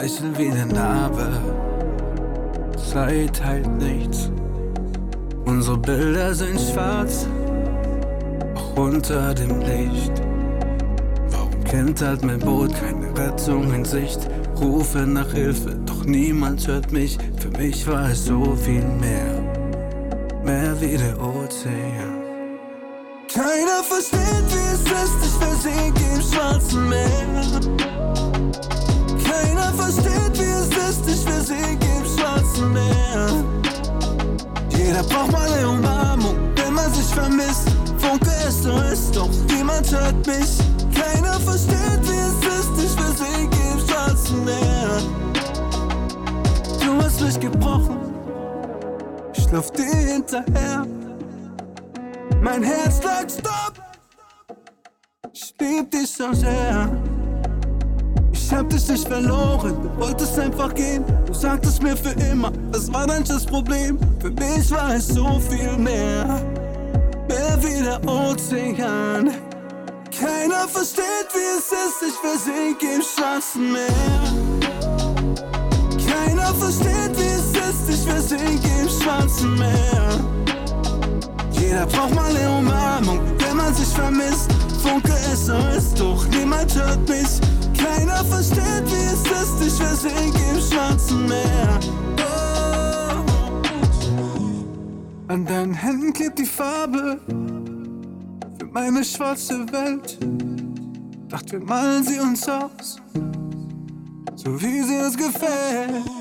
Lächeln wie eine Narbe, Zeit heilt nichts. Unsere Bilder sind schwarz, auch unter dem Licht. Warum kentert mein Boot, keine Rettung in Sicht? Rufe nach Hilfe, doch niemand hört mich. Für mich war es so viel mehr, mehr wie der Ozean. Keiner versteht, wie es ist, ich versinke im schwarzen Meer. Keiner versteht, wie es ist, ich versinke im schwarzen Meer. Jeder braucht mal eine Umarmung, wenn man sich vermisst. Funke SOS, doch niemand hört mich. Keiner versteht, wie es ist, ich versinke im schwarzen Meer. Du hast mich gebrochen, ich lauf dir hinterher. Mein Herz sagt Stopp, ich lieb dich so sehr. Ich hab dich nicht verloren, du wolltest einfach gehen. Du sagtest mir für immer, was war dann das Problem? Für mich war es so viel mehr, mehr wie der Ozean. Keiner versteht, wie es ist, ich versinke im schwarzen Meer. Keiner versteht, wie es ist, ich versinke im schwarzen Meer. Jeder braucht mal eine Umarmung, wenn man sich vermisst. Funke SOS, doch niemand hört mich. Keiner versteht, wie es ist, ich versinke im schwarzen Meer. Oh. An deinen Händen klebt die Farbe für meine schwarze Welt. Dacht, wir malen sie uns aus, so wie sie uns gefällt.